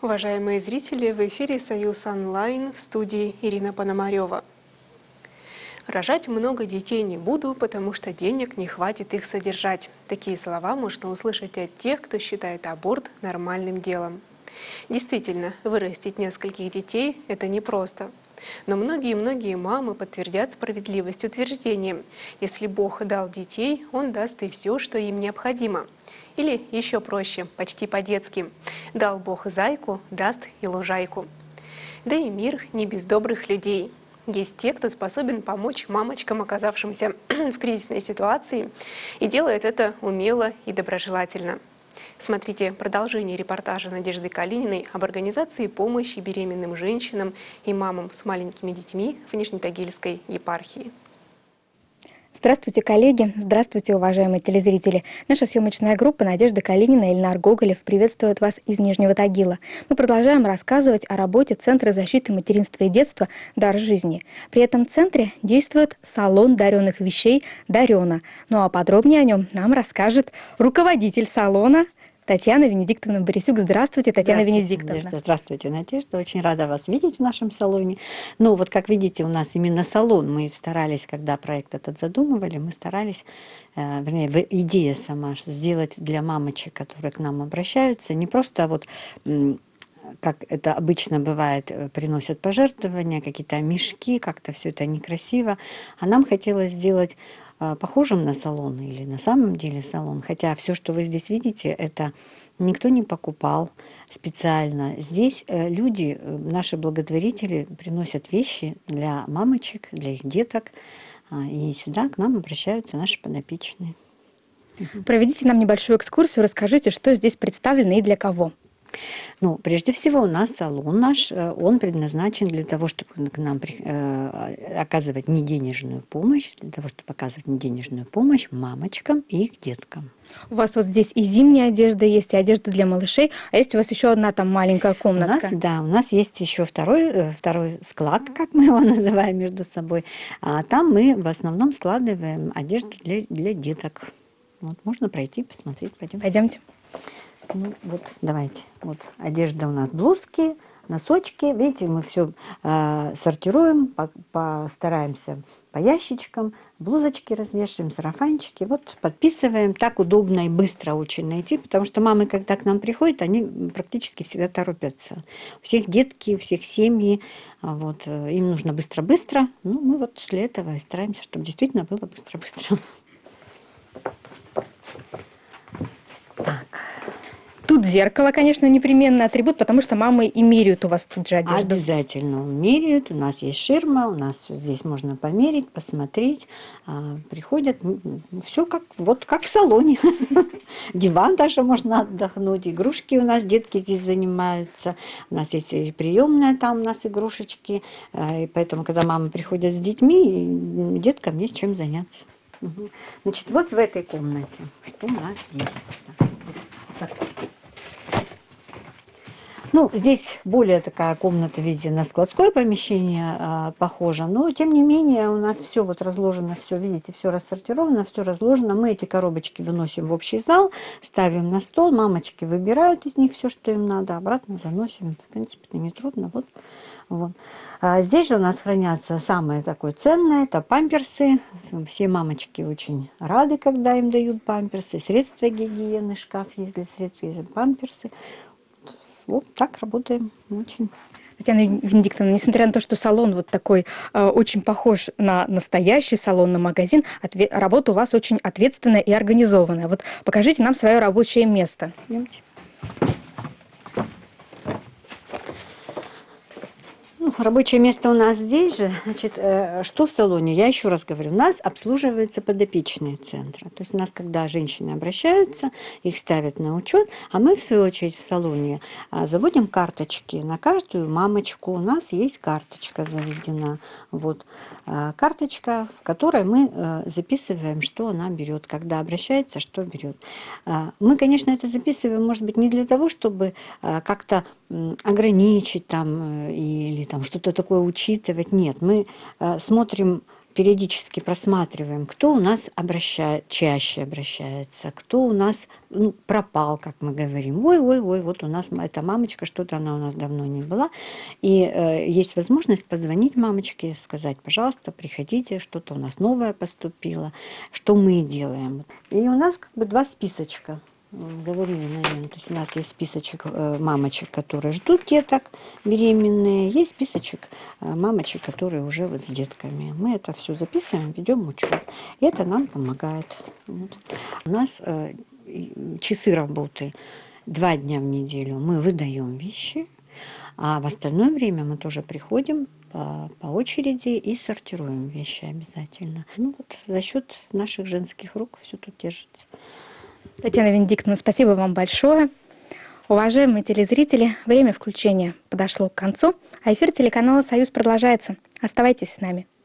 Уважаемые зрители, в эфире «Союз онлайн», в студии Ирина Пономарева. Рожать много детей не буду, потому что денег не хватит их содержать. Такие слова можно услышать от тех, кто считает аборт нормальным делом. Действительно, вырастить нескольких детей – это непросто. Но многие мамы подтвердят справедливость утверждением: если Бог дал детей, Он даст и все, что им необходимо. Или еще проще, почти по-детски: дал Бог зайку, даст и лужайку. Да и мир не без добрых людей. Есть те, кто способен помочь мамочкам, оказавшимся в кризисной ситуации, и делает это умело и доброжелательно. Смотрите продолжение репортажа Надежды Калининой об организации помощи беременным женщинам и мамам с маленькими детьми в Нижнетагильской епархии. Здравствуйте, коллеги! Здравствуйте, уважаемые телезрители! Наша съемочная группа Надежда Калинина и Ильнар Гоголев приветствует вас из Нижнего Тагила. Мы продолжаем рассказывать о работе Центра защиты материнства и детства «Дар жизни». При этом в центре действует салон даренных вещей «Дарена». Ну а подробнее о нем нам расскажет руководитель салона Татьяна Венедиктовна Борисюк. Здравствуйте, Татьяна Венедиктовна. Надежда. Здравствуйте, Надежда. Очень рада вас видеть в нашем салоне. Ну, вот как видите, у нас именно салон. Мы старались, когда проект этот задумывали, мы старались, вернее, идея сама, сделать для мамочек, которые к нам обращаются, не просто вот, как это обычно бывает, приносят пожертвования, какие-то мешки, как-то все это некрасиво. А нам хотелось сделать похожим на салон или на самом деле салон. Хотя все, что вы здесь видите, это никто не покупал специально. Здесь люди, наши благотворители, приносят вещи для мамочек, для их деток. И сюда к нам обращаются наши подопечные. Проведите нам небольшую экскурсию, расскажите, что здесь представлено и для кого. Ну, прежде всего, у нас салон наш, он предназначен для того, чтобы к нам оказывать неденежную помощь, для того, чтобы оказывать неденежную помощь мамочкам и их деткам. У вас вот здесь и зимняя одежда есть, и одежда для малышей, а есть у вас еще одна там маленькая комнатка. У нас есть еще второй склад, как мы его называем между собой. А там мы в основном складываем одежду для деток. Вот, можно пройти, посмотреть, пойдем. Пойдемте. Ну, вот, давайте. Вот одежда у нас, блузки, носочки. Видите, мы все сортируем, постараемся по ящичкам, блузочки развешиваем, сарафанчики. Вот подписываем. Так удобно и быстро очень найти, потому что мамы, когда к нам приходят, они практически всегда торопятся. У всех детки, у всех семьи. Вот, им нужно быстро-быстро. Ну, мы вот для этого и стараемся, чтобы действительно было быстро-быстро. Так. Тут зеркало, конечно, непременный атрибут, потому что мамы и меряют у вас тут же одежду. Обязательно меряют. У нас есть ширма, у нас здесь можно померить, посмотреть. Приходят, все как в салоне. Диван даже можно отдохнуть. Игрушки у нас, детки здесь занимаются. У нас есть и приемная, там у нас игрушечки. И поэтому, когда мамы приходят с детьми, деткам есть чем заняться. Значит, вот в этой комнате, что у нас здесь. Так. Ну, здесь более такая комната, видите, на складское помещение похожа, но тем не менее у нас все вот разложено, все, видите, все рассортировано, все разложено. Мы эти коробочки выносим в общий зал, ставим на стол, мамочки выбирают из них все, что им надо, обратно заносим. В принципе, это нетрудно. Вот. Здесь же у нас хранятся самое такое ценное, это памперсы. Все мамочки очень рады, когда им дают памперсы, средства гигиены, шкаф есть для средств, есть памперсы. Вот так работаем очень. Татьяна Венедиктовна, несмотря на то, что салон вот такой очень похож на настоящий салон, на магазин, работа у вас очень ответственная и организованная. Вот покажите нам свое рабочее место. Идемте. Рабочее место у нас здесь же. Значит, что в салоне? Я еще раз говорю, у нас обслуживаются подопечные центра. То есть у нас, когда женщины обращаются, их ставят на учет, а мы, в свою очередь, в салоне заводим карточки. На каждую мамочку у нас есть карточка заведена. Вот. Карточка, в которой мы записываем, что она берет, когда обращается, что берет. Мы, конечно, это записываем, может быть, не для того, чтобы как-то ограничить там или там что-то такое учитывать. Нет, мы смотрим периодически просматриваем, кто у нас чаще обращается, кто у нас пропал, как мы говорим. Ой, вот у нас эта мамочка, что-то она у нас давно не была. И есть возможность позвонить мамочке, сказать, пожалуйста, приходите, что-то у нас новое поступило, что мы делаем. И у нас как бы два списочка. Говорили, наверное, то есть у нас есть списочек мамочек, которые ждут деток, беременные, есть списочек мамочек, которые уже вот с детками. Мы это все записываем, ведем учет. И это нам помогает. Вот. У нас часы работы 2 дня в неделю мы выдаем вещи, а в остальное время мы тоже приходим по очереди и сортируем вещи обязательно. Ну вот за счет наших женских рук все тут держится. Татьяна Венедиктовна, спасибо вам большое. Уважаемые телезрители, время включения подошло к концу, а эфир телеканала «Союз» продолжается. Оставайтесь с нами.